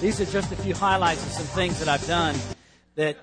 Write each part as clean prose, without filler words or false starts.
These are just a few highlights of some things that I've done that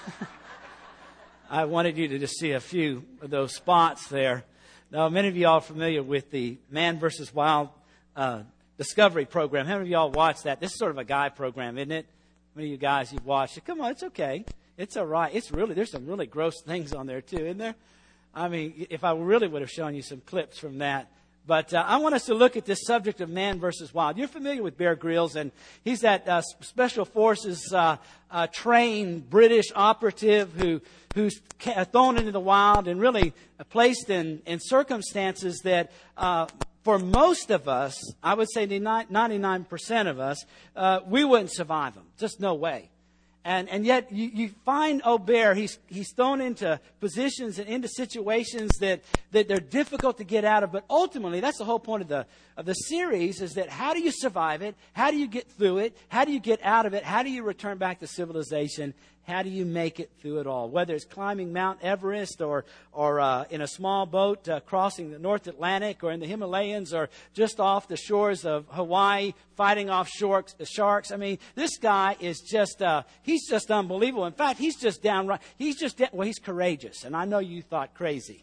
I wanted you to just see a few of those spots there. Now, many of you are familiar with the Man vs. Wild Discovery program. How many of y'all watched that? This is sort of a guy program, isn't it? How many of you guys, you've watched it? Come on, it's okay. It's all right. There's some really gross things on there, too, isn't there? I mean, if I really would have shown you some clips from that. But I want us to look at this subject of Man versus Wild. You're familiar with Bear Grylls, and he's that Special Forces trained British operative who's thrown into the wild and really placed in circumstances that for most of us, I would say 99% of us, we wouldn't survive them. Just no way. And yet you find Bear, he's thrown into positions and into situations that they're difficult to get out of. But ultimately, that's the whole point of the series, is that how do you survive it? How do you get through it? How do you get out of it? How do you return back to civilization? How do you make it through it all? Whether it's climbing Mount Everest or in a small boat crossing the North Atlantic, or in the Himalayas, or just off the shores of Hawaii fighting off sharks. I mean, this guy is just, he's just unbelievable. In fact, he's just downright, he's courageous. And I know you thought crazy.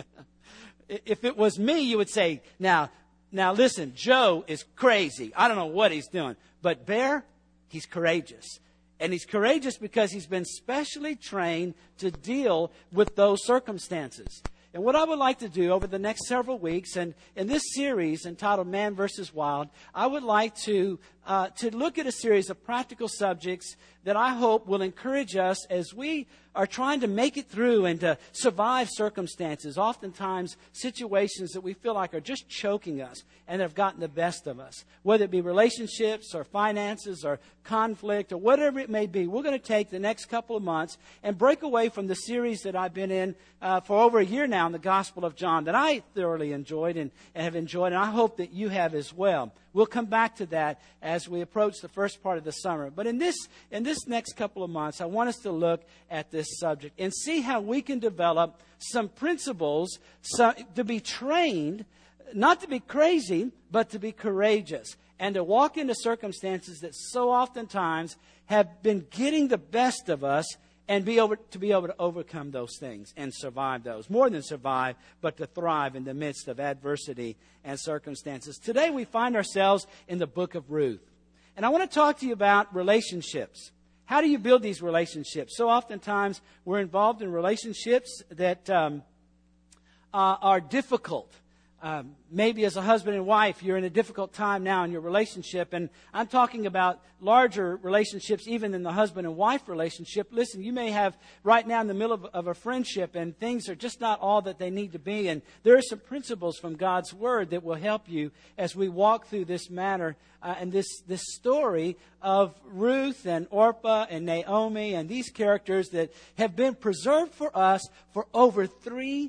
If it was me, you would say, now listen, Joe is crazy. I don't know what he's doing. But Bear, he's courageous. And he's courageous because he's been specially trained to deal with those circumstances. And what I would like to do over the next several weeks, and in this series entitled Man vs. Wild, I would like to look at a series of practical subjects that I hope will encourage us as we are trying to make it through and to survive circumstances, oftentimes situations that we feel like are just choking us and have gotten the best of us. Whether it be relationships or finances or conflict or whatever it may be, we're going to take the next couple of months and break away from the series that I've been in for over a year now in the Gospel of John that I thoroughly enjoyed and have enjoyed, and I hope that you have as well. We'll come back to that as we approach the first part of the summer. But in this next couple of months, I want us to look at this subject and see how we can develop some principles to be trained, not to be crazy, but to be courageous, and to walk into circumstances that so oftentimes have been getting the best of us, and to be able to overcome those things and survive those. More than survive, but to thrive in the midst of adversity and circumstances. Today we find ourselves in the book of Ruth. And I want to talk to you about relationships. How do you build these relationships? So oftentimes we're involved in relationships that are difficult. Maybe as a husband and wife, you're in a difficult time now in your relationship. And I'm talking about larger relationships, even in the husband and wife relationship. Listen, you may have right now in the middle of a friendship and things are just not all that they need to be. And there are some principles from God's Word that will help you as we walk through this matter and this story of Ruth and Orpah and Naomi and these characters that have been preserved for us for over 3,000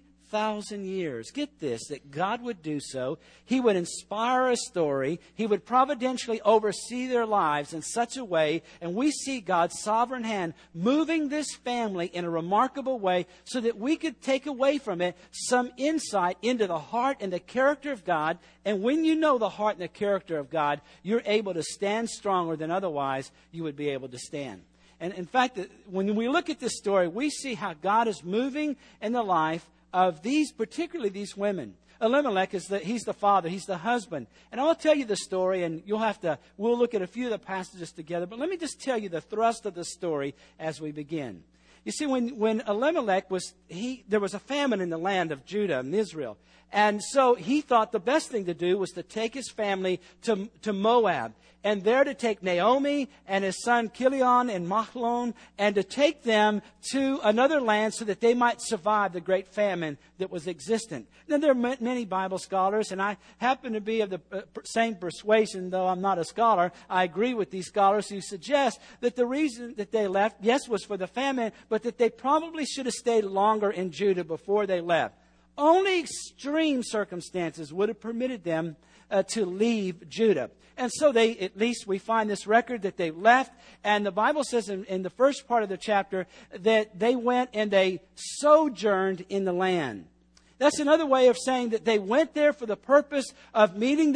years. Get this, that God would do so. He would inspire a story. He would providentially oversee their lives in such a way, and we see God's sovereign hand moving this family in a remarkable way so that we could take away from it some insight into the heart and the character of God. And when you know the heart and the character of God, you're able to stand stronger than otherwise you would be able to stand. And in fact, when we look at this story, we see how God is moving in the life of particularly these women. Elimelech he's the father, he's the husband. And I'll tell you the story, and we'll look at a few of the passages together. But let me just tell you the thrust of the story as we begin. You see, when Elimelech there was a famine in the land of Judah and Israel. And so he thought the best thing to do was to take his family to Moab. And there to take Naomi and his son Chilion and Mahlon and to take them to another land so that they might survive the great famine that was existent. Now, there are many Bible scholars, and I happen to be of the same persuasion, though I'm not a scholar. I agree with these scholars who suggest that the reason that they left, yes, was for the famine, but that they probably should have stayed longer in Judah before they left. Only extreme circumstances would have permitted them to leave Judah. And so at least we find this record that they left. And the Bible says in the first part of the chapter that they went and they sojourned in the land. That's another way of saying that they went there for the purpose of meeting that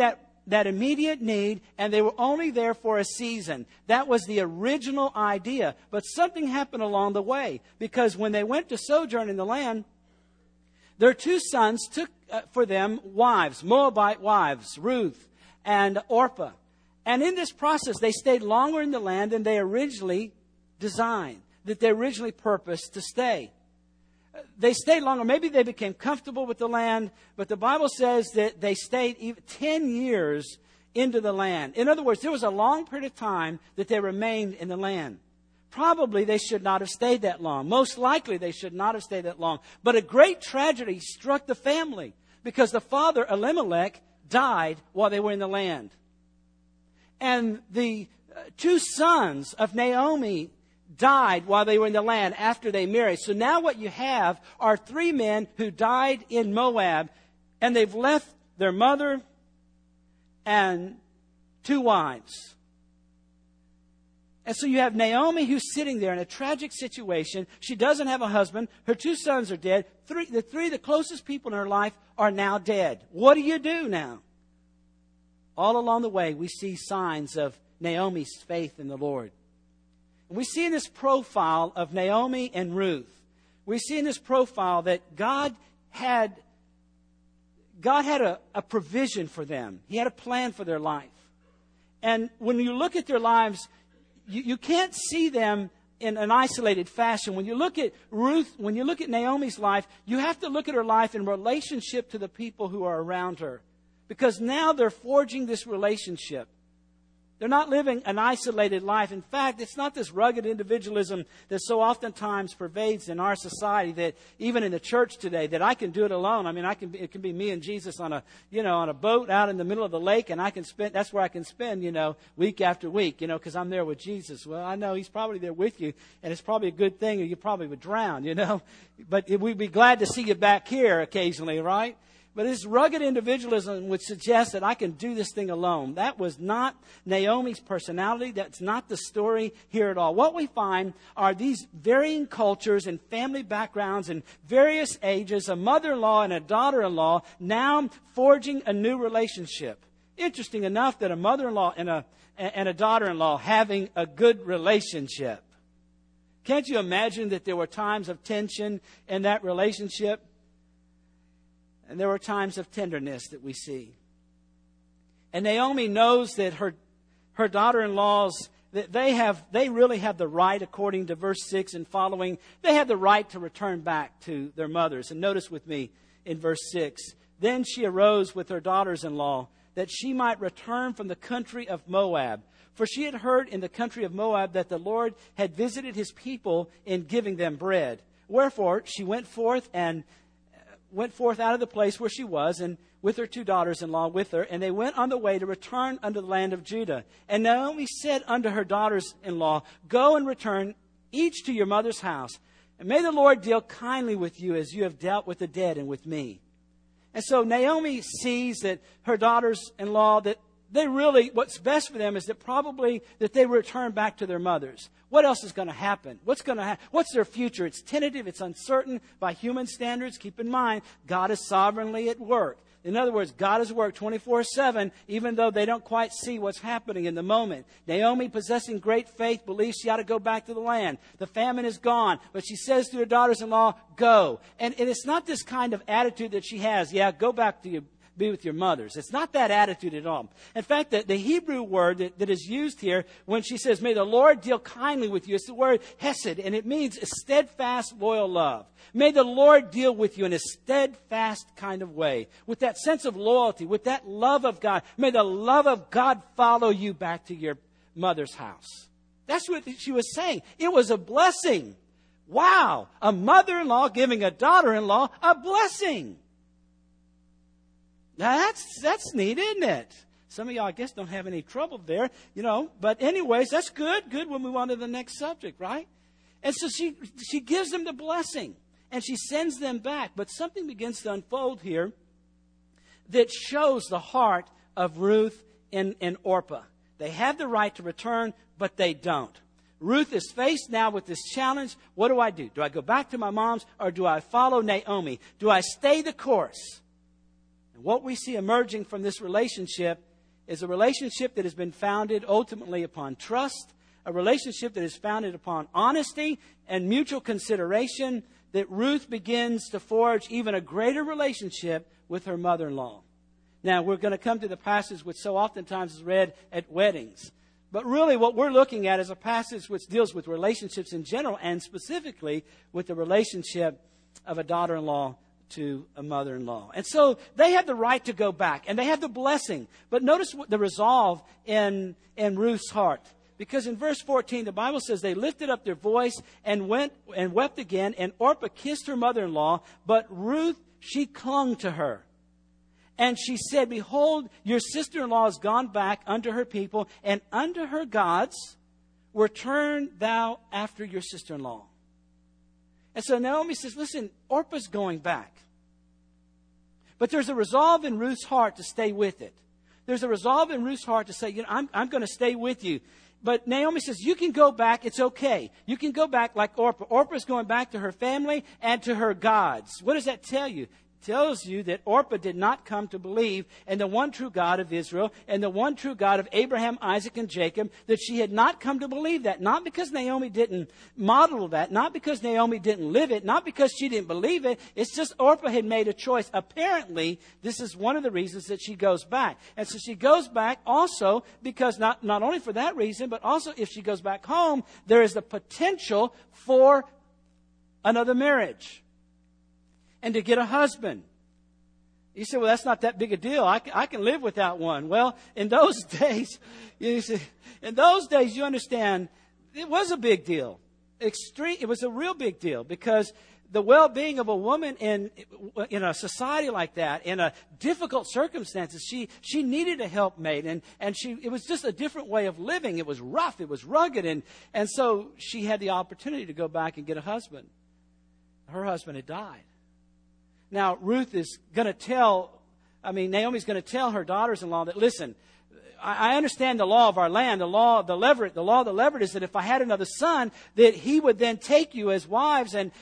that immediate need, and they were only there for a season. That was the original idea. But something happened along the way, because when they went to sojourn in the land, their two sons took for them wives, Moabite wives, Ruth and Orpah. And in this process, they stayed longer in the land than they originally designed, that they originally purposed to stay. They stayed longer. Maybe they became comfortable with the land, but the Bible says that they stayed even 10 years into the land. In other words, there was a long period of time that they remained in the land. Probably they should not have stayed that long. Most likely they should not have stayed that long. But a great tragedy struck the family because the father, Elimelech, died while they were in the land. And the two sons of Naomi died while they were in the land after they married. So now what you have are three men who died in Moab, and they've left their mother and two wives. And so you have Naomi who's sitting there in a tragic situation. She doesn't have a husband. Her two sons are dead. The closest people in her life are now dead. What do you do now? All along the way, we see signs of Naomi's faith in the Lord. And we see in this profile of Naomi and Ruth, we see in this profile that God had a provision for them. He had a plan for their life. And when you look at their lives, you can't see them in an isolated fashion. When you look at Ruth, when you look at Naomi's life, you have to look at her life in relationship to the people who are around her. Because now they're forging this relationship. They're not living an isolated life. In fact, it's not this rugged individualism that so oftentimes pervades in our society, that even in the church today, that I can do it alone. I mean, it can be me and Jesus on a boat out in the middle of the lake, and that's where I can spend, week after week, because I'm there with Jesus. Well, I know He's probably there with you, and it's probably a good thing, or you probably would drown, But we'd be glad to see you back here occasionally, right? But this rugged individualism would suggest that I can do this thing alone. That was not Naomi's personality. That's not the story here at all. What we find are these varying cultures and family backgrounds and various ages, a mother-in-law and a daughter-in-law, now forging a new relationship. Interesting enough that a mother-in-law and a daughter-in-law having a good relationship. Can't you imagine that there were times of tension in that relationship? And there were times of tenderness that we see. And Naomi knows that her daughter-in-laws, that they really have the right, according to verse 6 and following, they have the right to return back to their mothers. And notice with me in verse 6, then she arose with her daughters-in-law that she might return from the country of Moab. For she had heard in the country of Moab that the Lord had visited His people in giving them bread. Wherefore she went forth out of the place where she was, and with her two daughters-in-law with her, and they went on the way to return unto the land of Judah. And Naomi said unto her daughters-in-law, go and return each to your mother's house, and may the Lord deal kindly with you as you have dealt with the dead and with me. And so Naomi sees that her daughters-in-law, that they really, what's best for them is that they return back to their mothers. What else is going to happen? What's going to happen? What's their future? It's tentative. It's uncertain by human standards. Keep in mind, God is sovereignly at work. In other words, God is at work 24/7, even though they don't quite see what's happening in the moment. Naomi, possessing great faith, believes she ought to go back to the land. The famine is gone, but she says to her daughters-in-law, go. And it's not this kind of attitude that she has, go back to be with your mothers. It's not that attitude at all. In fact, the Hebrew word that is used here when she says, may the Lord deal kindly with you, it's the word hesed, and it means a steadfast, loyal love. May the Lord deal with you in a steadfast kind of way, with that sense of loyalty, with that love of God. May the love of God follow you back to your mother's house. That's what she was saying. It was a blessing. Wow, a mother-in-law giving a daughter-in-law a blessing. Now, that's neat, isn't it? Some of y'all, I guess, don't have any trouble there, But anyways, that's good. Good. We'll move on to the next subject, right? And so she gives them the blessing, and she sends them back. But something begins to unfold here that shows the heart of Ruth and Orpah. They have the right to return, but they don't. Ruth is faced now with this challenge. What do I do? Do I go back to my mom's, or do I follow Naomi? Do I stay the course? What we see emerging from this relationship is a relationship that has been founded ultimately upon trust, a relationship that is founded upon honesty and mutual consideration, that Ruth begins to forge even a greater relationship with her mother-in-law. Now, we're going to come to the passage which so oftentimes is read at weddings. But really what we're looking at is a passage which deals with relationships in general, and specifically with the relationship of a daughter-in-law to a mother-in-law. And so they have the right to go back, and they have the blessing. But notice the resolve in Ruth's heart. Because in verse 14, the Bible says they lifted up their voice and went and wept again, and Orpah kissed her mother-in-law, but Ruth, she clung to her. And she said, behold, your sister-in-law has gone back unto her people, and unto her gods. Return thou after your sister-in-law. And so Naomi says, listen, Orpah's going back. But there's a resolve in Ruth's heart to stay with it. There's a resolve in Ruth's heart to say, I'm going to stay with you. But Naomi says, you can go back. It's okay. You can go back like Orpah. Orpah's going back to her family and to her gods. What does that tell you? It tells you that Orpah did not come to believe in the one true God of Israel and the one true God of Abraham, Isaac, and Jacob, that she had not come to believe that. Not because Naomi didn't model that, not because Naomi didn't live it, not because she didn't believe it. It's just Orpah had made a choice. Apparently, this is one of the reasons that she goes back. And so she goes back also because not only for that reason, but also if she goes back home, there is the potential for another marriage and to get a husband. You say, well, that's not that big a deal. I can live without one. Well, in those days, you understand, it was a big deal. It was a real big deal, because the well-being of a woman in a society like that, in a difficult circumstances, she needed a helpmate, and it was just a different way of living. It was rough, it was rugged, and so she had the opportunity to go back and get a husband. Her husband had died. Now, Naomi's going to tell her daughters-in-law that, listen, I understand the law of our land, the law of the Levirate is that if I had another son, that he would then take you as wives, and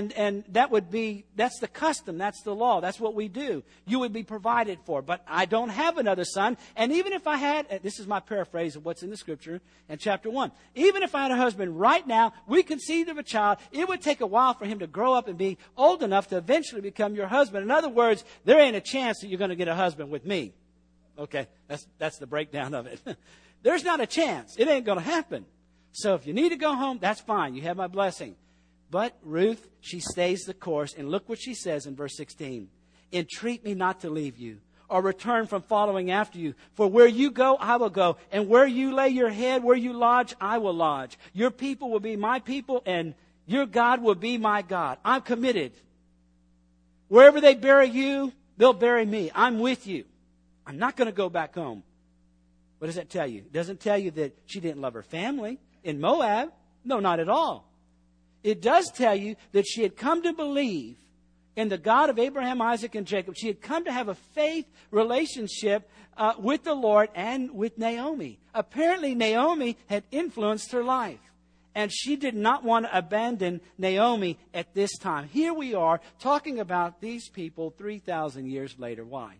that's the custom, that's the law, that's what we do. You would be provided for. But I don't have another son, and even if I had, this is my paraphrase of what's in the scripture in chapter 1, even if I had a husband right now, we conceived of a child, it would take a while for him to grow up and be old enough to eventually become your husband. In other words, there ain't a chance that you're going to get a husband with me. Okay, that's the breakdown of it. There's not a chance. It ain't going to happen. So if you need to go home, that's fine. You have my blessing. But Ruth, she stays the course. And look what she says in verse 16. Entreat me not to leave you or return from following after you. For where you go, I will go. And where you lay your head, where you lodge, I will lodge. Your people will be my people, and your God will be my God. I'm committed. Wherever they bury you, they'll bury me. I'm with you. I'm not going to go back home. What does that tell you? It doesn't tell you that she didn't love her family in Moab. No, not at all. It does tell you that she had come to believe in the God of Abraham, Isaac, and Jacob. She had come to have a faith relationship with the Lord and with Naomi. Apparently, Naomi had influenced her life. And she did not want to abandon Naomi at this time. Here we are talking about these people 3,000 years later. Why?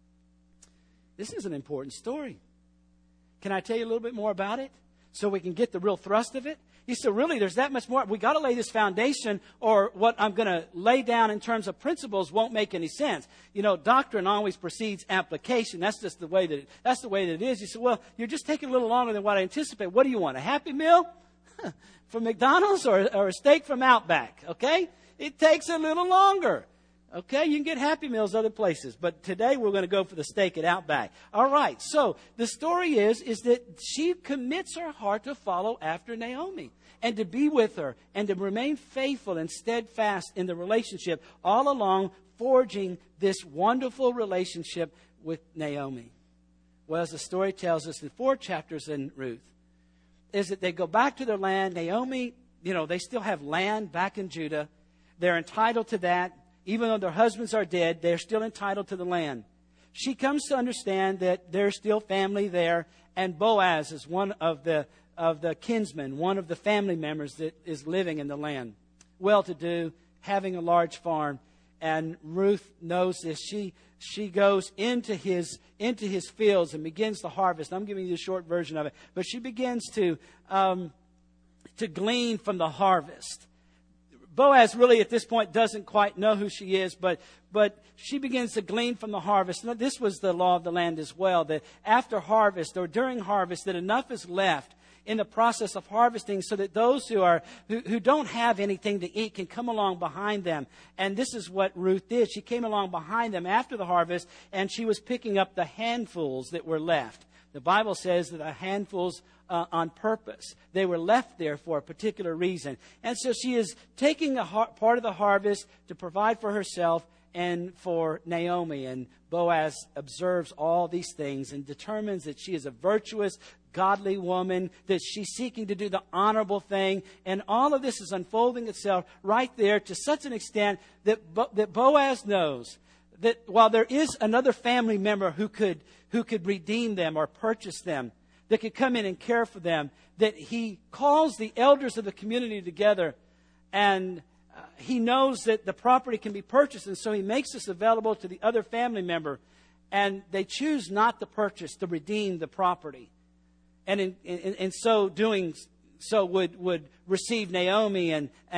This is an important story. Can I tell you a little bit more about it so we can get the real thrust of it? You said, really, there's that much more. We got to lay this foundation, or what I'm going to lay down in terms of principles won't make any sense. You know, doctrine always precedes application. That's just the way that it is. You say, well, you're just taking a little longer than what I anticipate. What do you want? A Happy Meal from McDonald's or a steak from Outback? Okay, it takes a little longer. Okay, you can get Happy Meals other places, but today we're going to go for the steak at Outback. All right, so the story is that she commits her heart to follow after Naomi and to be with her and to remain faithful and steadfast in the relationship, all along forging this wonderful relationship with Naomi. Well, as the story tells us in 4 chapters in Ruth, is that they go back to their land. Naomi, they still have land back in Judah. They're entitled to that. Even though their husbands are dead, they're still entitled to the land. She comes to understand that there's still family there, and Boaz is one of the kinsmen, one of the family members that is living in the land. Well-to-do, having a large farm. and Ruth knows this. She goes into his fields and begins to harvest. I'm giving you the short version of it, but she begins to glean from the harvest. Boaz really at this point doesn't quite know who she is, but she begins to glean from the harvest. Now, this was the law of the land as well, that after harvest or during harvest, that enough is left in the process of harvesting so that those who don't have anything to eat can come along behind them. And this is what Ruth did. She came along behind them after the harvest, and she was picking up the handfuls that were left. The Bible says that the handfuls on purpose. They were left there for a particular reason. And so she is taking a part of the harvest to provide for herself and for Naomi. And Boaz observes all these things and determines that she is a virtuous, godly woman, that she's seeking to do the honorable thing. And all of this is unfolding itself right there to such an extent that Boaz knows that while there is another family member who could redeem them or purchase them, that could come in and care for them, that he calls the elders of the community together, and he knows that the property can be purchased, and so he makes this available to the other family member, and they choose not to purchase, to redeem the property. And in so doing, so would receive Naomi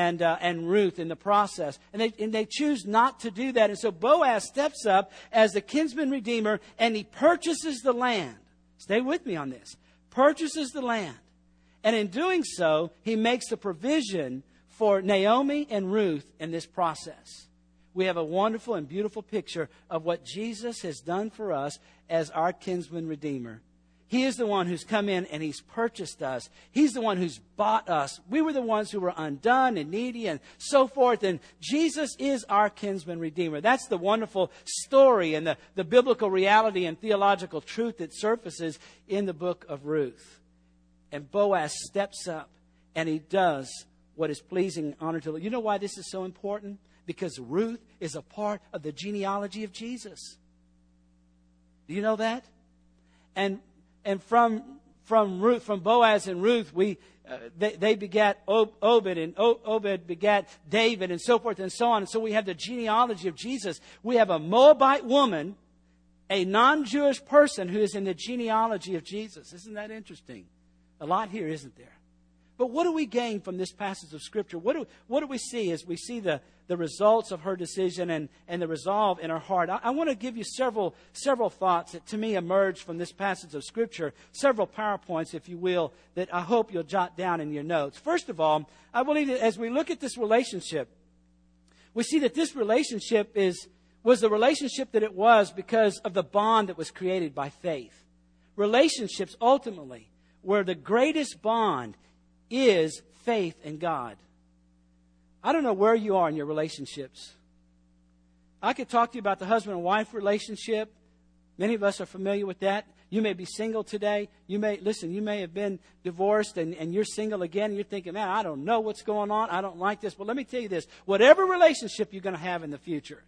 and Ruth in the process. And they choose not to do that. And so Boaz steps up as the kinsman redeemer, and he purchases the land. Stay with me on this. Purchases the land. And in doing so, he makes the provision for Naomi and Ruth in this process. We have a wonderful and beautiful picture of what Jesus has done for us as our kinsman redeemer. He is the one who's come in and he's purchased us. He's the one who's bought us. We were the ones who were undone and needy and so forth. And Jesus is our kinsman redeemer. That's the wonderful story and the biblical reality and theological truth that surfaces in the book of Ruth. And Boaz steps up and he does what is pleasing and honor to the Lord. You know why this is so important? Because Ruth is a part of the genealogy of Jesus. Do you know that? And from Ruth, from Boaz and Ruth, they begat Obed, and Obed begat David, and so forth and so on. And so we have the genealogy of Jesus. We have a Moabite woman, a non-Jewish person who is in the genealogy of Jesus. Isn't that interesting? A lot here, isn't there? But what do we gain from this passage of Scripture? What do we see as we see the results of her decision and the resolve in her heart? I want to give you several thoughts that to me emerge from this passage of Scripture, several PowerPoints, if you will, that I hope you'll jot down in your notes. First of all, I believe that as we look at this relationship, we see that this relationship was the relationship that it was because of the bond that was created by faith. Relationships, ultimately, where the greatest bond is faith in God. I don't know where you are in your relationships. I could talk to you about the husband and wife relationship. Many of us are familiar with that. You may be single today. You may have been divorced and you're single again. And you're thinking, man, I don't know what's going on. I don't like this. But let me tell you this. Whatever relationship you're going to have in the future,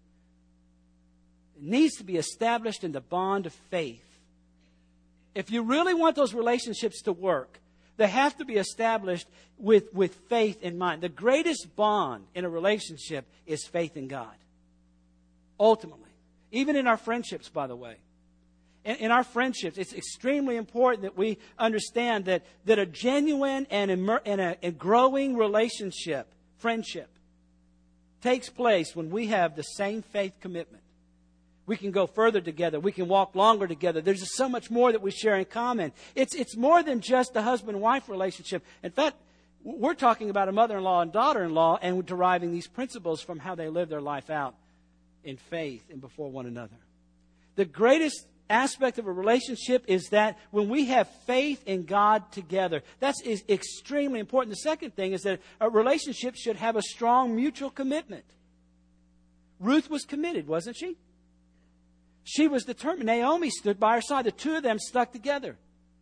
it needs to be established in the bond of faith. If you really want those relationships to work, they have to be established with faith in mind. The greatest bond in a relationship is faith in God. Ultimately. Even in our friendships, by the way. In our friendships, it's extremely important that we understand that a genuine and a growing relationship, friendship, takes place when we have the same faith commitment. We can go further together. We can walk longer together. There's just so much more that we share in common. It's more than just a husband-wife relationship. In fact, we're talking about a mother-in-law and daughter-in-law, and we're deriving these principles from how they live their life out in faith and before one another. The greatest aspect of a relationship is that when we have faith in God together, that's extremely important. The second thing is that a relationship should have a strong mutual commitment. Ruth was committed, wasn't she? She was determined. Naomi stood by her side. The two of them stuck together.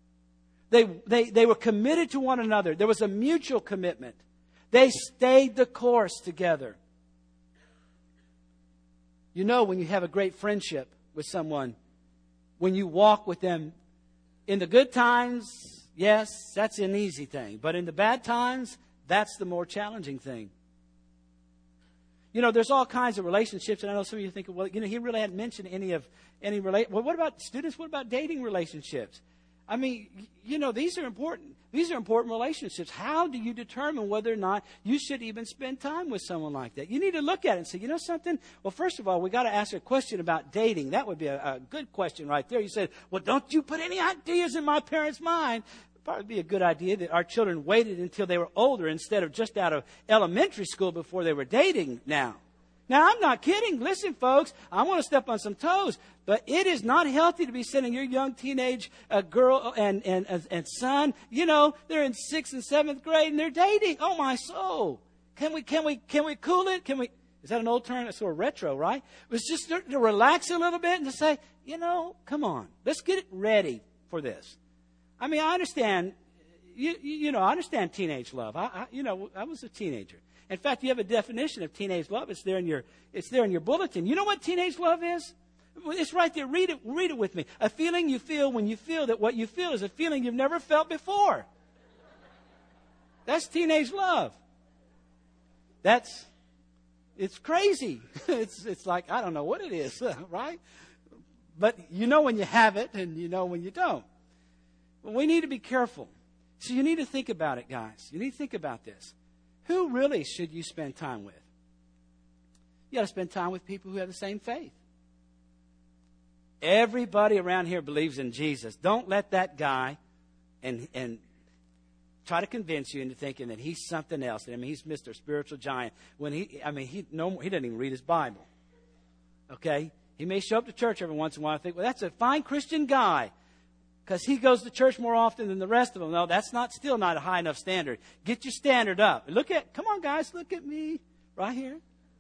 They were committed to one another. There was a mutual commitment. They stayed the course together. You know, when you have a great friendship with someone, when you walk with them in the good times, yes, that's an easy thing. But in the bad times, that's the more challenging thing. You know, there's all kinds of relationships, and I know some of you think, well, you know, he really hadn't mentioned well, what about students? What about dating relationships? I mean, you know, these are important. These are important relationships. How do you determine whether or not you should even spend time with someone like that? You need to look at it and say, you know something? Well, first of all, we got to ask a question about dating. That would be a good question right there. You said, well, don't you put any ideas in my parents' mind. It'd probably be a good idea that our children waited until they were older instead of just out of elementary school before they were dating now. Now, I'm not kidding. Listen, folks, I want to step on some toes, but it is not healthy to be sending your young teenage girl and son, you know, they're in 6th and 7th grade and they're dating. Oh, my soul. Can we cool it? Is that an old term? That's sort of retro, right? It's just to relax a little bit and to say, you know, come on, let's get it ready for this. I mean, I understand, I understand teenage love. I was a teenager. In fact, you have a definition of teenage love. It's there in your bulletin. You know what teenage love is? It's right there. Read it with me. A feeling you feel when you feel that what you feel is a feeling you've never felt before. That's teenage love. It's crazy. It's like, I don't know what it is, right? But you know when you have it and you know when you don't. But we need to be careful. So you need to think about it, guys. You need to think about this. Who really should you spend time with? You got to spend time with people who have the same faith. Everybody around here believes in Jesus. Don't let that guy and try to convince you into thinking that he's something else. I mean, he's Mr. Spiritual Giant. When he doesn't even read his Bible. Okay? He may show up to church every once in a while and think, well, that's a fine Christian guy, because he goes to church more often than the rest of them. No, that's still not a high enough standard. Get your standard up. Come on, guys, look at me right here.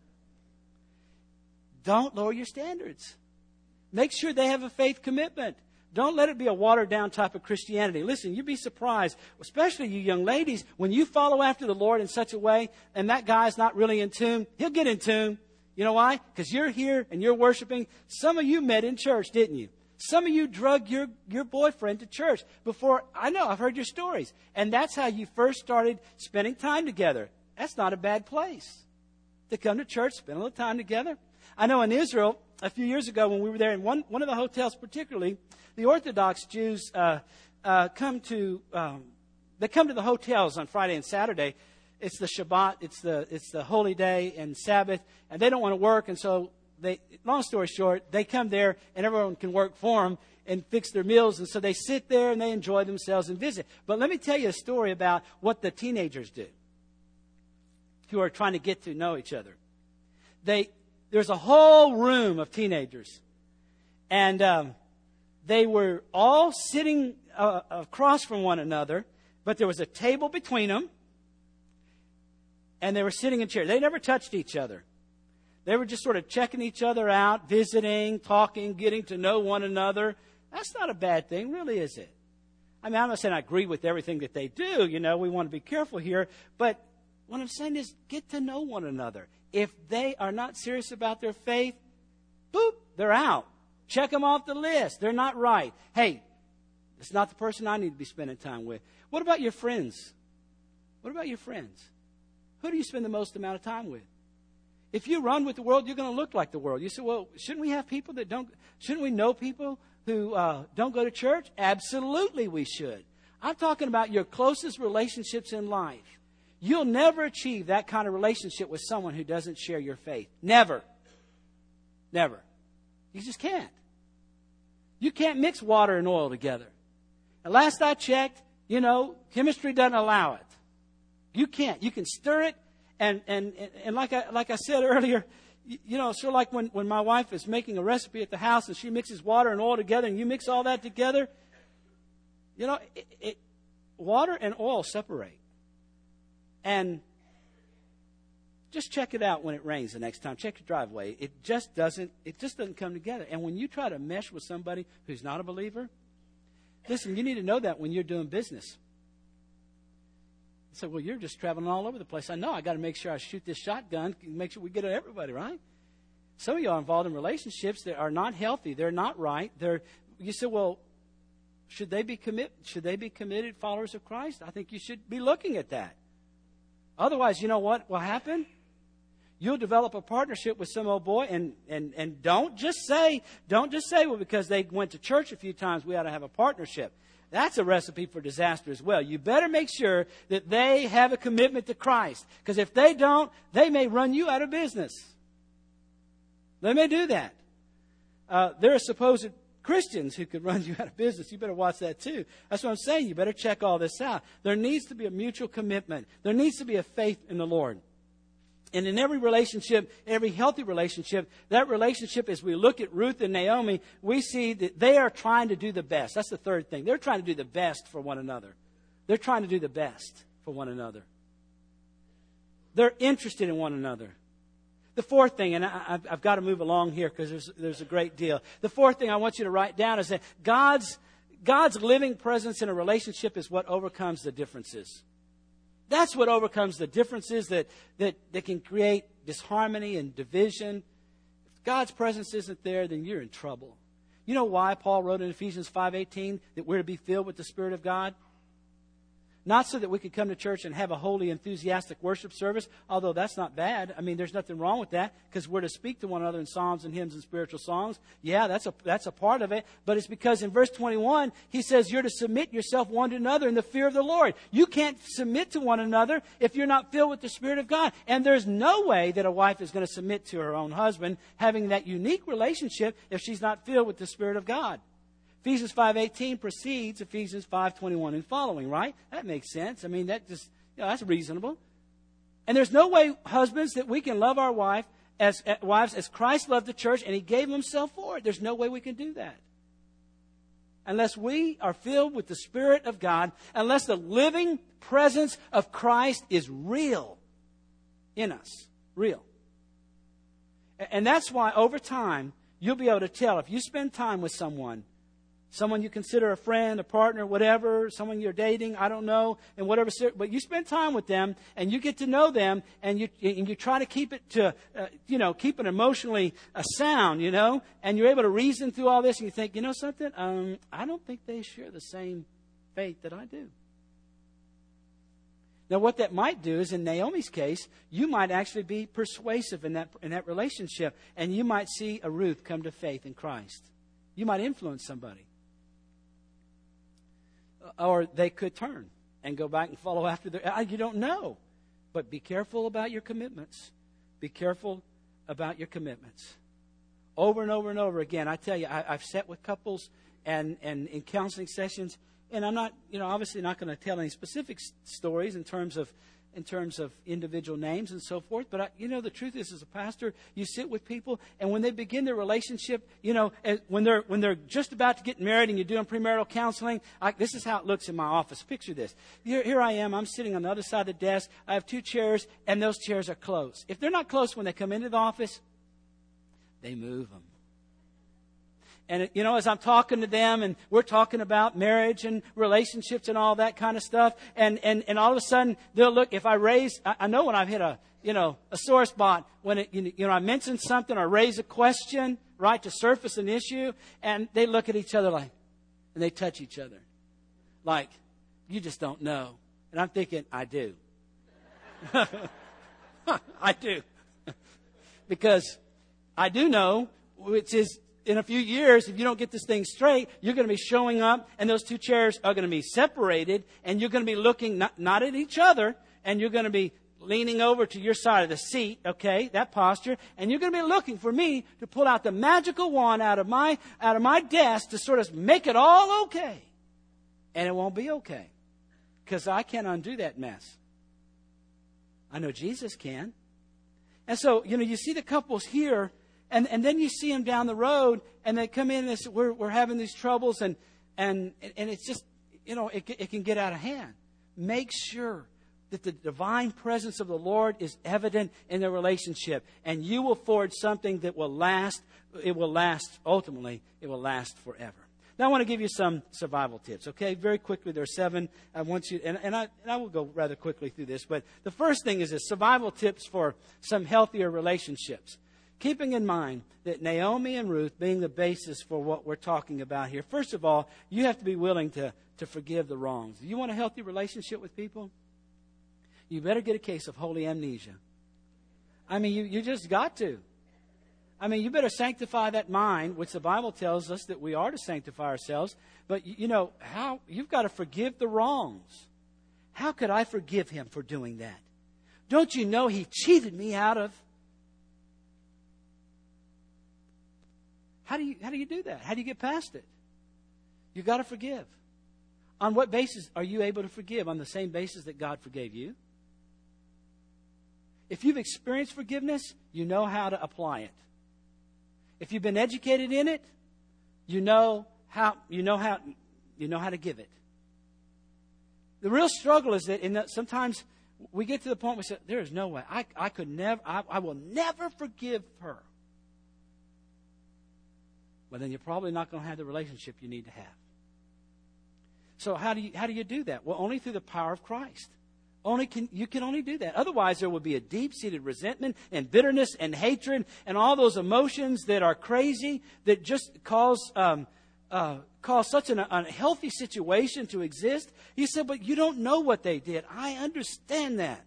Don't lower your standards. Make sure they have a faith commitment. Don't let it be a watered-down type of Christianity. Listen, you'd be surprised, especially you young ladies, when you follow after the Lord in such a way, and that guy's not really in tune, he'll get in tune. You know why? Because you're here and you're worshiping. Some of you met in church, didn't you? Some of you drug your boyfriend to church before. I know, I've heard your stories. And that's how you first started spending time together. That's not a bad place to come to church, spend a little time together. I know in Israel, a few years ago when we were there, in one of the hotels particularly, the Orthodox Jews come to the hotels on Friday and Saturday. It's the Shabbat, it's the holy day and Sabbath, and they don't want to work, and so long story short, they come there and everyone can work for them and fix their meals. And so they sit there and they enjoy themselves and visit. But let me tell you a story about what the teenagers do who are trying to get to know each other. There's a whole room of teenagers. And they were all sitting across from one another, but there was a table between them. And they were sitting in chairs. They never touched each other. They were just sort of checking each other out, visiting, talking, getting to know one another. That's not a bad thing, really, is it? I mean, I'm not saying I agree with everything that they do. You know, we want to be careful here. But what I'm saying is get to know one another. If they are not serious about their faith, boop, they're out. Check them off the list. They're not right. Hey, it's not the person I need to be spending time with. What about your friends? What about your friends? Who do you spend the most amount of time with? If you run with the world, you're going to look like the world. You say, well, shouldn't we have people shouldn't we know people who don't go to church? Absolutely we should. I'm talking about your closest relationships in life. You'll never achieve that kind of relationship with someone who doesn't share your faith. Never. Never. You just can't. You can't mix water and oil together. And last I checked, chemistry doesn't allow it. You can't. You can stir it. And like I said earlier, sort of like when my wife is making a recipe at the house and she mixes water and oil together and you mix all that together, water and oil separate. And just check it out when it rains the next time. Check your driveway. It just doesn't come together. And when you try to mesh with somebody who's not a believer, listen, you need to know that when you're doing business. So, well, you're just traveling all over the place. I know. I got to make sure I shoot this shotgun, make sure we get at everybody, right? Some of you are involved in relationships that are not healthy. They're not right. You say, well, should they be committed followers of Christ? I think you should be looking at that. Otherwise, you know what will happen? you'll develop a partnership with some old boy, and don't just say, well, because they went to church a few times, we ought to have a partnership. That's a recipe for disaster as well. You better make sure that they have a commitment to Christ. Because if they don't, they may run you out of business. They may do that. There are supposed Christians who could run you out of business. You better watch that too. That's what I'm saying. You better check all this out. There needs to be a mutual commitment. There needs to be a faith in the Lord. And in every relationship, every healthy relationship, that relationship, as we look at Ruth and Naomi, we see that they are trying to do the best. That's the third thing. They're trying to do the best for one another. They're trying to do the best for one another. They're interested in one another. The fourth thing, and I've got to move along here because there's a great deal. The fourth thing I want you to write down is that God's living presence in a relationship is what overcomes the differences. That's what overcomes the differences that can create disharmony and division. If God's presence isn't there, then you're in trouble. You know why Paul wrote in Ephesians 5:18 that we're to be filled with the Spirit of God? Not so that we could come to church and have a holy, enthusiastic worship service, although that's not bad. I mean, there's nothing wrong with that because we're to speak to one another in psalms and hymns and spiritual songs. Yeah, that's a part of it. But it's because in verse 21, he says you're to submit yourself one to another in the fear of the Lord. You can't submit to one another if you're not filled with the Spirit of God. And there's no way that a wife is going to submit to her own husband having that unique relationship if she's not filled with the Spirit of God. Ephesians 5:18 precedes Ephesians 5:21 and following, right? That makes sense. I mean, that's reasonable. And there's no way, husbands, that we can love our wives as Christ loved the church and he gave himself for it. There's no way we can do that. Unless we are filled with the Spirit of God, unless the living presence of Christ is real in us. Real. And that's why over time, you'll be able to tell if you spend time with someone you consider a friend, a partner, whatever, someone you're dating, I don't know, and whatever. But you spend time with them, and you get to know them, and you try to keep it to, keep it emotionally sound, and you're able to reason through all this, and you think, you know something? I don't think they share the same faith that I do. Now, what that might do is, in Naomi's case, you might actually be persuasive in that relationship, and you might see a Ruth come to faith in Christ. You might influence somebody. Or they could turn and go back and follow after their... You don't know. But be careful about your commitments. Be careful about your commitments. Over and over and over again, I tell you, I've sat with couples and in counseling sessions, and I'm not, obviously not going to tell any specific stories in terms of individual names and so forth. But, the truth is, as a pastor, you sit with people, and when they begin their relationship, when they're just about to get married and you're doing premarital counseling, this is how it looks in my office. Picture this. Here I am. I'm sitting on the other side of the desk. I have two chairs, and those chairs are closed. If they're not closed when they come into the office, they move them. And, as I'm talking to them and we're talking about marriage and relationships and all that kind of stuff, and all of a sudden they'll look, if I raise, I know when I've hit a sore spot, when I mention something or raise a question, right, to surface an issue, and they look at each other and they touch each other. Like, you just don't know. And I'm thinking, I do. I do. Because I do know, which is, in a few years, if you don't get this thing straight, you're going to be showing up, and those two chairs are going to be separated, and you're going to be looking not at each other, and you're going to be leaning over to your side of the seat, okay, that posture, and you're going to be looking for me to pull out the magical wand out of my desk to sort of make it all okay. And it won't be okay, because I can't undo that mess. I know Jesus can. And so, you see the couples here, and then you see them down the road, and they come in and say, we're having these troubles, and it's just, it can get out of hand. Make sure that the divine presence of the Lord is evident in their relationship, and you will forge something that will last. It will last, ultimately, it will last forever. Now, I want to give you some survival tips, okay? Very quickly, there are 7. I want you, and I will go rather quickly through this, but the first thing is this, survival tips for some healthier relationships. Keeping in mind that Naomi and Ruth being the basis for what we're talking about here, first of all, you have to be willing to forgive the wrongs. You want a healthy relationship with people? You better get a case of holy amnesia. I mean, you just got to. I mean, you better sanctify that mind, which the Bible tells us that we are to sanctify ourselves. But, how you've got to forgive the wrongs. How could I forgive him for doing that? Don't you know he cheated me out of? How do you do that? How do you get past it? You've got to forgive. On what basis are you able to forgive? On the same basis that God forgave you? If you've experienced forgiveness, you know how to apply it. If you've been educated in it, you know how to give it. The real struggle is that sometimes we get to the point where we say, there is no way. I will never forgive her. Well, then you're probably not going to have the relationship you need to have. So how do you do that? Well, only through the power of Christ. You can only do that. Otherwise, there will be a deep-seated resentment and bitterness and hatred and all those emotions that are crazy that just cause such an unhealthy situation to exist. He said, but you don't know what they did. I understand that.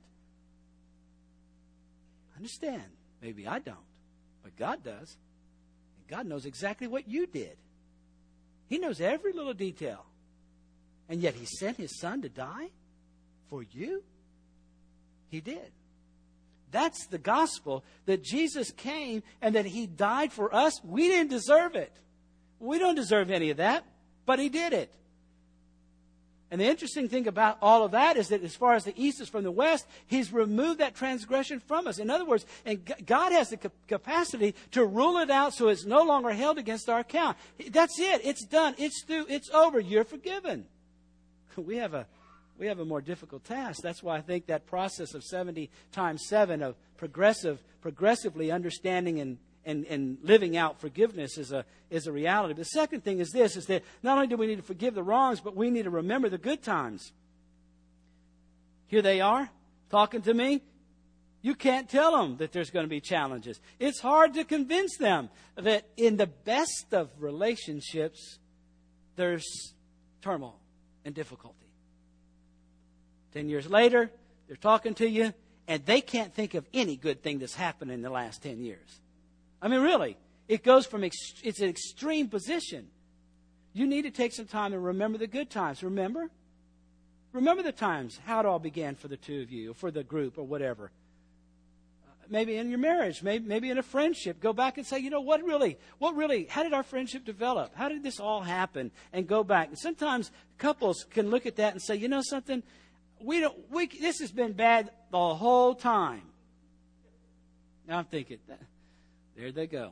I understand. Maybe I don't. But God does. And God knows exactly what you did. He knows every little detail. And yet He sent His Son to die for you? He did. That's the gospel, that Jesus came and that He died for us. We didn't deserve it. We don't deserve any of that, but He did it. And the interesting thing about all of that is that as far as the east is from the west, He's removed that transgression from us. In other words, and God has the capacity to rule it out so it's no longer held against our account. That's it. It's done. It's through. It's over. You're forgiven. We have a more difficult task. That's why I think that process of 70 times 7 of progressively understanding and living out forgiveness is a reality. The second thing is this, is that not only do we need to forgive the wrongs, but we need to remember the good times. Here they are, talking to me. You can't tell them that there's going to be challenges. It's hard to convince them that in the best of relationships, there's turmoil and difficulty. 10 years later, they're talking to you, and they can't think of any good thing that's happened in the last 10 years. I mean, really, it goes from, it's an extreme position. You need to take some time and remember the good times. Remember the times, how it all began for the two of you, or for the group, or whatever. Maybe in your marriage, maybe in a friendship. Go back and say, what really, how did our friendship develop? How did this all happen? And go back. And sometimes couples can look at that and say, something, this has been bad the whole time. Now I'm thinking, there they go.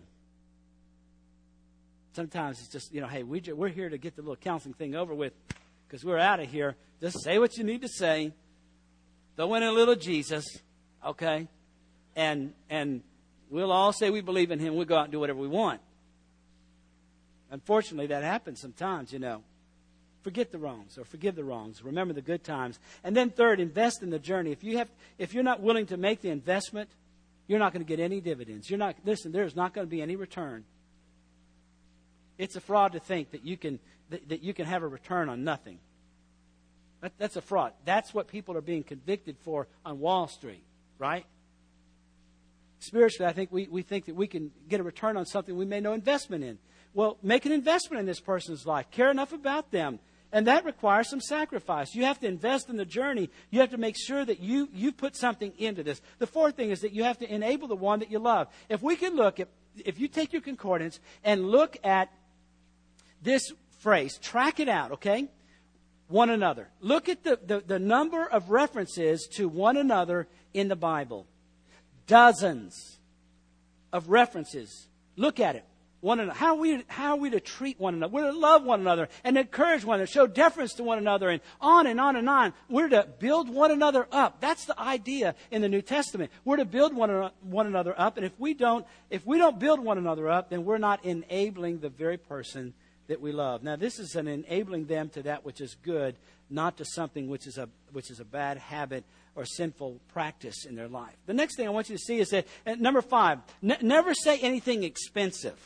Sometimes it's just, hey, we're here to get the little counseling thing over with because we're out of here. Just say what you need to say. Throw in a little Jesus, okay? And we'll all say we believe in Him. We'll go out and do whatever we want. Unfortunately, that happens sometimes, Forget the wrongs or forgive the wrongs. Remember the good times. And then third, invest in the journey. If you're not willing to make the investment, you're not going to get any dividends. There's not going to be any return. It's a fraud to think that you can have a return on nothing. That's a fraud. That's what people are being convicted for on Wall Street, right? Spiritually, I think we think that we can get a return on something we made no investment in. Well, make an investment in this person's life. Care enough about them. And that requires some sacrifice. You have to invest in the journey. You have to make sure that you put something into this. The fourth thing is that you have to enable the one that you love. If we can if you take your concordance and look at this phrase, track it out, okay? One another. Look at the number of references to one another in the Bible. Dozens of references. Look at it. One another. How are we to treat one another? We're to love one another and encourage one another, show deference to one another, and on and on and on. We're to build one another up. That's the idea in the New Testament. We're to build one another up, and if we don't build one another up, then we're not enabling the very person that we love. Now, this is an enabling them to that which is good, not to something which is a bad habit or sinful practice in their life. The next thing I want you to see is that, number 5, never say anything expensive.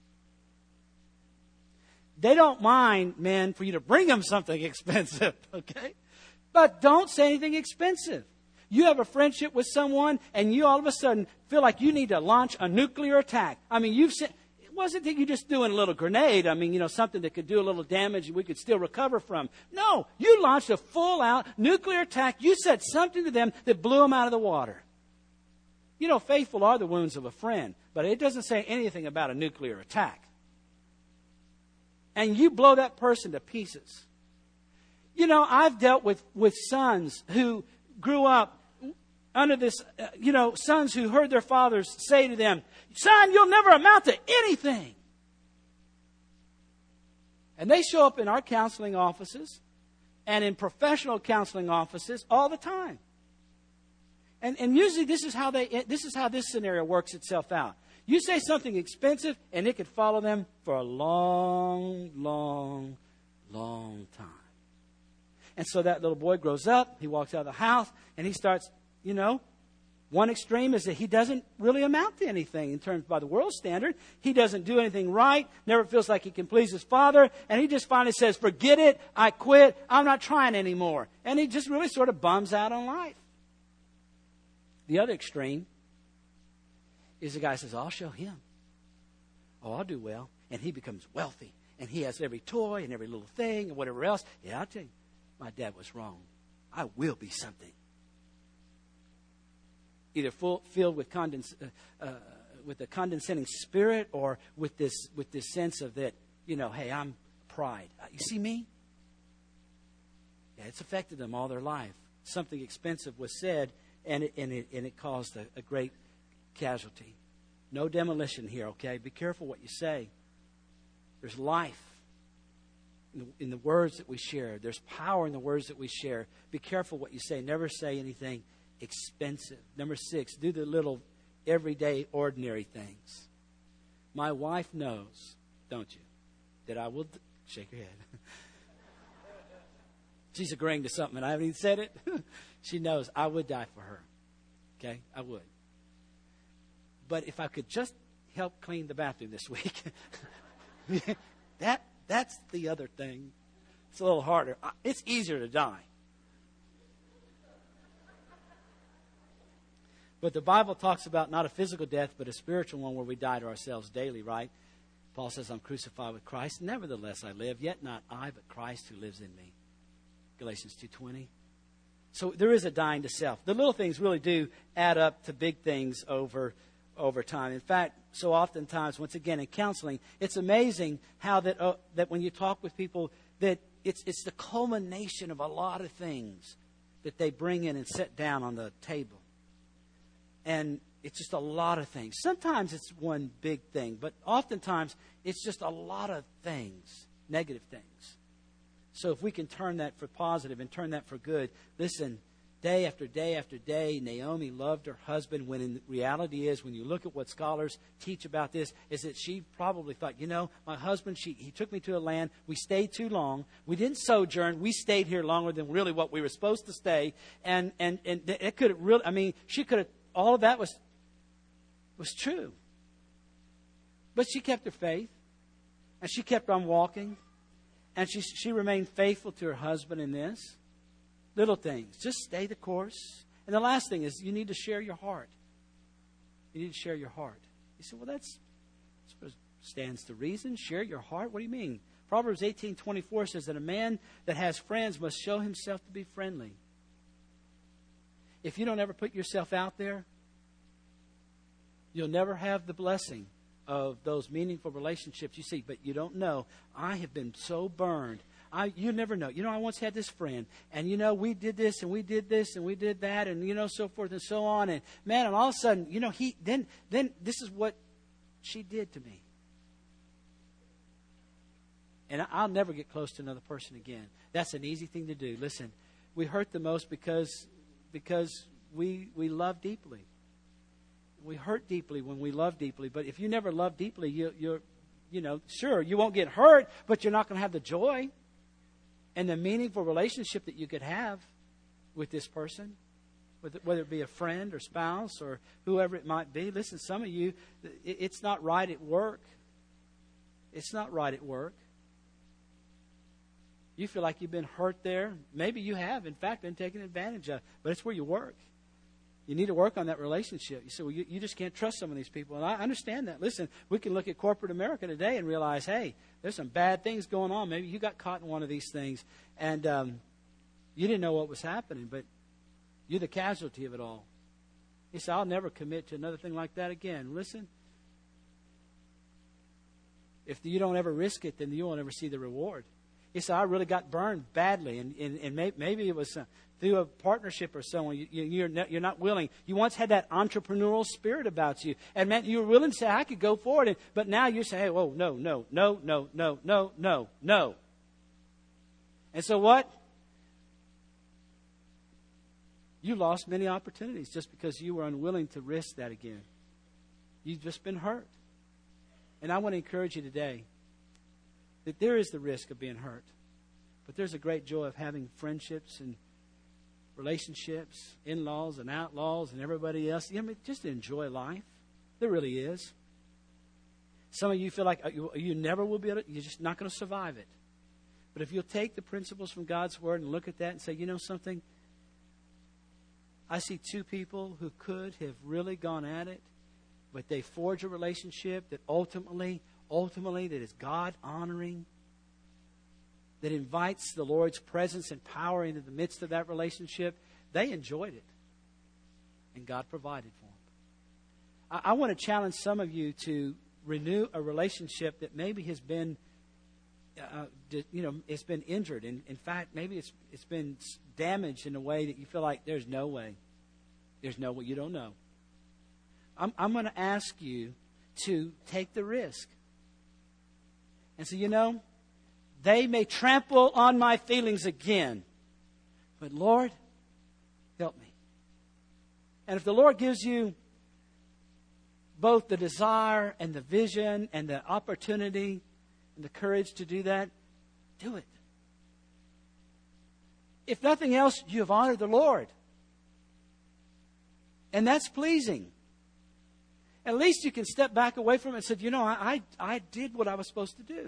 They don't mind, men, for you to bring them something expensive, okay? But don't say anything expensive. You have a friendship with someone, and you all of a sudden feel like you need to launch a nuclear attack. I mean, it wasn't that you just doing a little grenade. I mean, something that could do a little damage we could still recover from. No, you launched a full-out nuclear attack. You said something to them that blew them out of the water. Faithful are the wounds of a friend, but it doesn't say anything about a nuclear attack. And you blow that person to pieces. I've dealt with sons who grew up under this, sons who heard their fathers say to them, "Son, you'll never amount to anything." And they show up in our counseling offices and in professional counseling offices all the time. And usually this is how this scenario works itself out. You say something expensive, and it could follow them for a long, long, long time. And so that little boy grows up, he walks out of the house, and he starts, one extreme is that he doesn't really amount to anything in terms by the world's standard. He doesn't do anything right, never feels like he can please his father, and he just finally says, "Forget it, I quit, I'm not trying anymore." And he just really sort of bums out on life. The other extreme is the guy who says, "I'll show him. Oh, I'll do well." And he becomes wealthy. And he has every toy and every little thing and whatever else. Yeah, I'll tell you, my dad was wrong. I will be something. Either filled with a condescending spirit, or with this sense of that, hey, I'm pride. You see me? Yeah, it's affected them all their life. Something expensive was said, and it caused a great casualty. No demolition here, okay? Be careful what you say. There's life in the words that we share. There's power in the words that we share. Be careful what you say. Never say anything expensive. Number 6, do the little everyday, ordinary things. My wife knows, don't you, that I will... Shake your head. She's agreeing to something, and I haven't even said it. She knows I would die for her. Okay? I would. But if I could just help clean the bathroom this week, that's the other thing. It's a little harder. It's easier to die. But the Bible talks about not a physical death, but a spiritual one where we die to ourselves daily, right? Paul says, "I'm crucified with Christ. Nevertheless I live, yet not I, but Christ who lives in me." Galatians 2:20. So there is a dying to self. The little things really do add up to big things over time. In fact, so oftentimes, once again, in counseling, it's amazing how that when you talk with people, that it's the culmination of a lot of things that they bring in and set down on the table. And it's just a lot of things. Sometimes it's one big thing, but oftentimes it's just a lot of things, negative things. So if we can turn that for positive and turn that for good, listen, day after day after day, Naomi loved her husband, when in reality is, when you look at what scholars teach about this, is that she probably thought, my husband, he took me to a land, we stayed too long, we didn't sojourn, we stayed here longer than really what we were supposed to stay, and it could have really, she could have, all of that was true. But she kept her faith, and she kept on walking, and she remained faithful to her husband in this. Little things. Just stay the course. And the last thing is you need to share your heart. You need to share your heart. You say, well, that's stands to reason. Share your heart? What do you mean? Proverbs 18:24 says that a man that has friends must show himself to be friendly. If you don't ever put yourself out there, you'll never have the blessing of those meaningful relationships. You see, but you don't know. I have been so burned. You never know. I once had this friend, and we did this, and we did this, and we did that, and so forth and so on. And man, and all of a sudden, then this is what she did to me. And I'll never get close to another person again. That's an easy thing to do. Listen, we hurt the most because we love deeply. We hurt deeply when we love deeply. But if you never love deeply, you're sure, you won't get hurt, but you're not going to have the joy and the meaningful relationship that you could have with this person, whether it be a friend or spouse or whoever it might be. Listen, some of you, it's not right at work. It's not right at work. You feel like you've been hurt there. Maybe you have, in fact, been taken advantage of. But it's where you work. You need to work on that relationship. You say, well, you just can't trust some of these people. And I understand that. Listen, we can look at corporate America today and realize, hey, there's some bad things going on. Maybe you got caught in one of these things, and you didn't know what was happening, but you're the casualty of it all. You say, I'll never commit to another thing like that again. Listen, if you don't ever risk it, then you won't ever see the reward. You say, I really got burned badly, and maybe it was through a partnership or someone. You're not willing. You once had that entrepreneurial spirit about you, and man, you were willing to say, I could go forward, but now you're saying, hey, whoa, no. And so what? You lost many opportunities just because you were unwilling to risk that again. You've just been hurt. And I want to encourage you today that there is the risk of being hurt. But there's a great joy of having friendships and relationships, in-laws and outlaws and everybody else. Just enjoy life. There really is. Some of you feel like you never will be able to, you're just not going to survive it. But if you'll take the principles from God's Word and look at that and say, you know something? I see two people who could have really gone at it, but they forge a relationship that ultimately that is God-honoring, that invites the Lord's presence and power into the midst of that relationship. They enjoyed it, and God provided for them. I want to challenge some of you to renew a relationship that maybe has been, it's been injured. And in fact, maybe it's been damaged in a way that you feel like there's no way. There's no way. You don't know. I'm going to ask you to take the risk. And so, they may trample on my feelings again. But Lord, help me. And if the Lord gives you both the desire and the vision and the opportunity and the courage to do that, do it. If nothing else, you have honored the Lord. And that's pleasing. At least you can step back away from it and say, I did what I was supposed to do.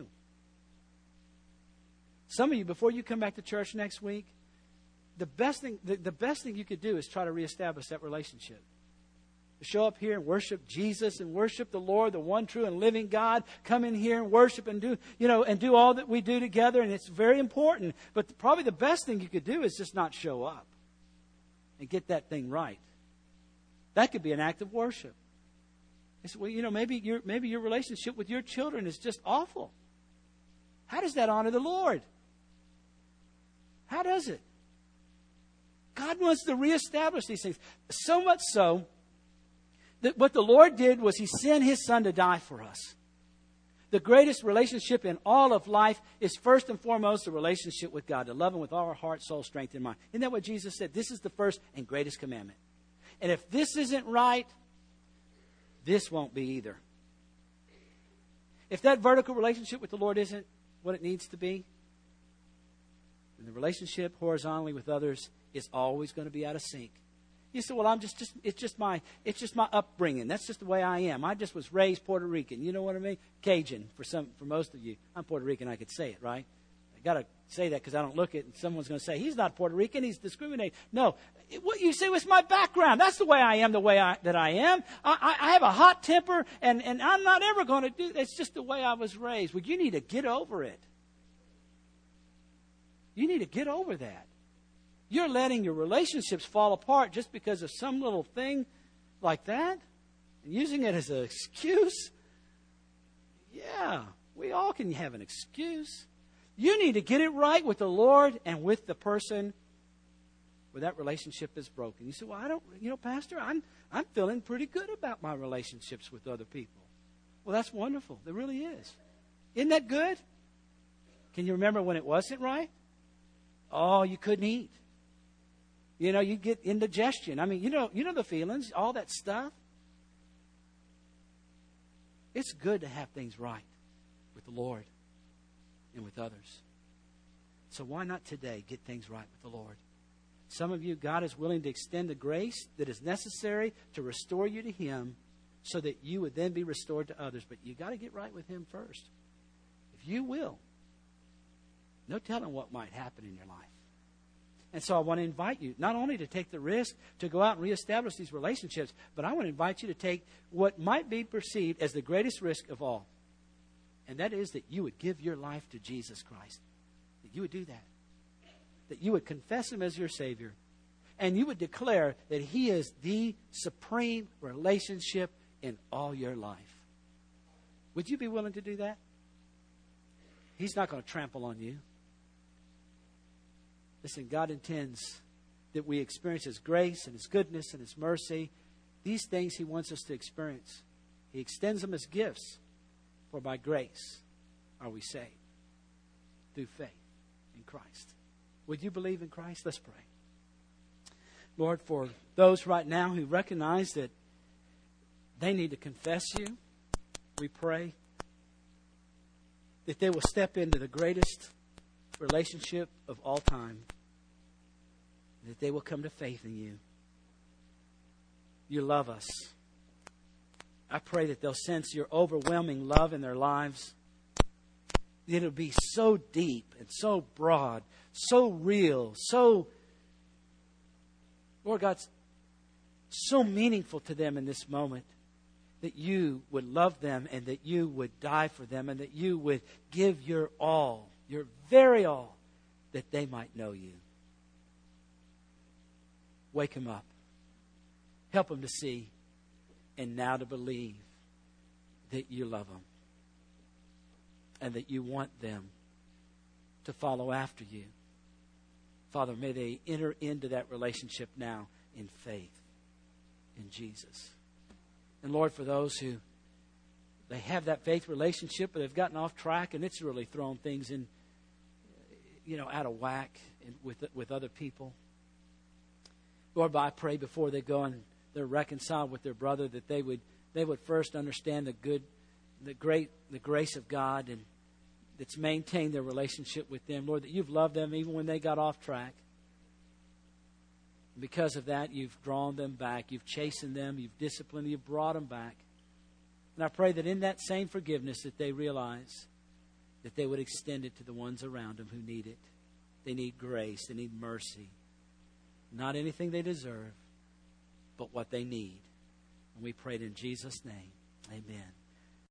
Some of you, before you come back to church next week, the best thing you could do is try to reestablish that relationship. To show up here and worship Jesus and worship the Lord, the one true and living God. Come in here and worship and do all that we do together, and it's very important. But probably the best thing you could do is just not show up and get that thing right. That could be an act of worship. It's, maybe your relationship with your children is just awful. How does that honor the Lord? How does it? God wants to reestablish these things. So much so that what the Lord did was He sent His Son to die for us. The greatest relationship in all of life is first and foremost a relationship with God, to love Him with all our heart, soul, strength, and mind. Isn't that what Jesus said? This is the first and greatest commandment. And if this isn't right, this won't be either. If that vertical relationship with the Lord isn't what it needs to be, then the relationship horizontally with others is always going to be out of sync. You say, well, it's just my upbringing. That's just the way I am. I just was raised Puerto Rican. You know what I mean? Cajun for most of you. I'm Puerto Rican. I could say it, right? I got to say that because I don't look it, and someone's going to say, he's not Puerto Rican. He's discriminating. No. What you say was my background. That's the way I am, that I am. I have a hot temper, and I'm not ever going to do that. It's just the way I was raised. Well, you need to get over it. You need to get over that. You're letting your relationships fall apart just because of some little thing like that and using it as an excuse. Yeah, we all can have an excuse. You need to get it right with the Lord and with the person where that relationship is broken. You say, well, Pastor, I'm feeling pretty good about my relationships with other people. Well, that's wonderful. It really is. Isn't that good? Can you remember when it wasn't right? Oh, you couldn't eat. You get indigestion. I mean, you know the feelings, all that stuff. It's good to have things right with the Lord and with others. So why not today get things right with the Lord? Some of you, God is willing to extend the grace that is necessary to restore you to Him so that you would then be restored to others. But you got to get right with Him first. If you will, no telling what might happen in your life. And so I want to invite you not only to take the risk to go out and reestablish these relationships, but I want to invite you to take what might be perceived as the greatest risk of all. And that is that you would give your life to Jesus Christ. That you would do that. That you would confess Him as your Savior. And you would declare that He is the supreme relationship in all your life. Would you be willing to do that? He's not going to trample on you. Listen, God intends that we experience His grace and His goodness and His mercy. These things He wants us to experience. He extends them as gifts. For by grace are we saved through faith in Christ. Would you believe in Christ? Let's pray. Lord, for those right now who recognize that they need to confess You, we pray that they will step into the greatest relationship of all time. That they will come to faith in You. You love us. I pray that they'll sense Your overwhelming love in their lives. That it'll be so deep and so broad, so real, so, Lord God, so meaningful to them in this moment. That You would love them and that You would die for them and that You would give Your all, Your very all, that they might know You. Wake them up. Help them to see and now to believe that You love them and that You want them to follow after You. Father, may they enter into that relationship now in faith in Jesus. And Lord, for those who they have that faith relationship, but they've gotten off track and it's really thrown things in, out of whack with other people. Lord, but I pray before they go and they're reconciled with their brother that they would first understand the grace of God and that's maintained their relationship with them. Lord, that You've loved them even when they got off track. Because of that, You've drawn them back. You've chastened them. You've disciplined them. You've brought them back. And I pray that in that same forgiveness that they realize that they would extend it to the ones around them who need it. They need grace. They need mercy. Not anything they deserve, but what they need. And we pray it in Jesus' name. Amen.